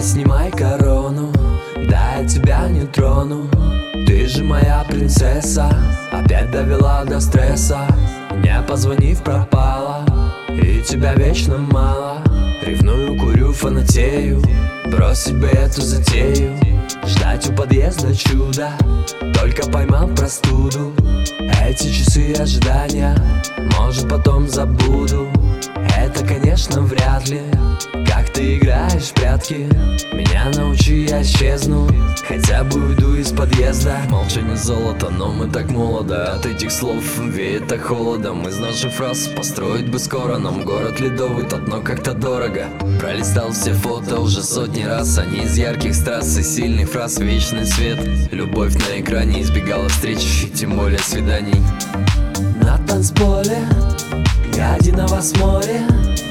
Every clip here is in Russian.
Давай снимай корону, да я тебя не трону. Ты же моя принцесса, опять довела до стресса. Не позвонив, пропала, и тебя вечно мало. Ревную, курю, фанатею, бросить бы эту затею. Ждать у подъезда чуда, только поймал простуду. Эти часы ожидания, может потом забуду. Это, конечно, вряд ли. Как ты играешь в прятки, меня научи, я исчезну. Хотя бы уйду из подъезда. Молчание золото, но мы так молодо. От этих слов веет так холодом. Из наших фраз построить бы скоро нам город ледовый, тот, но как-то дорого. Пролистал все фото уже сотни раз. Они из ярких страз и сильных фраз. Вечный свет, любовь на экране. Избегала встреч и тем более свиданий. На танцполе я один на вас море.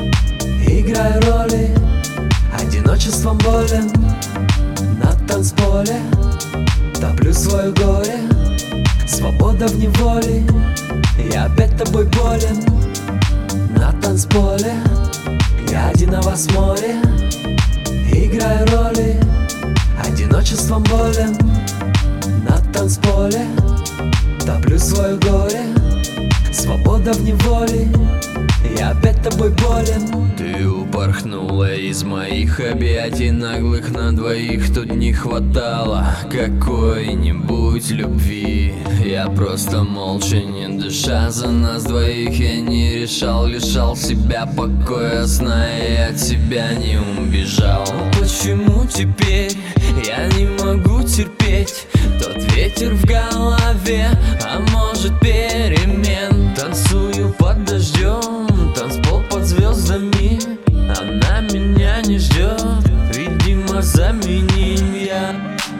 Играю роли, одиночеством болен. На танцполе топлю свое горе. Свобода в неволе, я опять тобой болен. На танцполе я один на вас море. Играю роли, одиночеством болен. На танцполе топлю свое горе. Свобода в неволе, я опять тобой болен. Ты упорхнула из моих объятий наглых на двоих. Тут не хватало какой-нибудь любви. Я просто молча, не дыша за нас двоих. Я не решал, лишал себя покоя, сна, и от тебя не убежал. Почему теперь я не могу терпеть тот ветер в голове, а может перемен? Танцую под дождем, танцпол под звездами. Она меня не ждет, видимо, заменим я.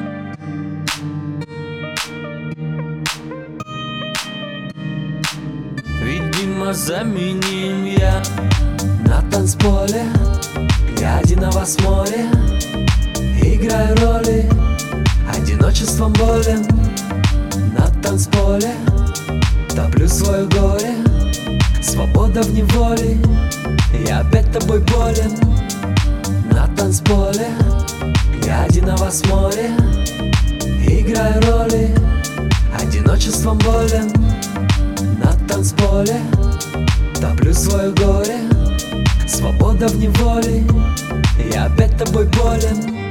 Видимо, заменим я. На танцполе я один на вас море. Играю роли, одиночеством болен. На танцполе топлю свое горе. Свобода в неволе, я опять тобой болен. На танцполе я один на вас море. Играю роли, одиночеством болен. На танцполе топлю свое горе. Свобода в неволе, я опять тобой болен.